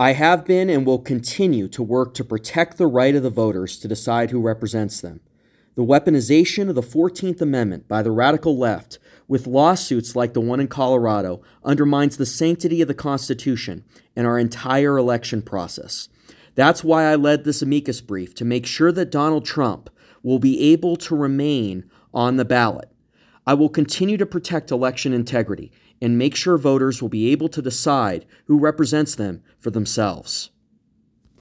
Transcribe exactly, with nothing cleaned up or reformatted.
I have been and will continue to work to protect the right of the voters to decide who represents them. The weaponization of the fourteenth Amendment by the radical left with lawsuits like the one in Colorado undermines the sanctity of the Constitution and our entire election process. That's why I led this amicus brief, to make sure that Donald Trump will be able to remain on the ballot. I will continue to protect election integrity and make sure voters will be able to decide who represents them for themselves.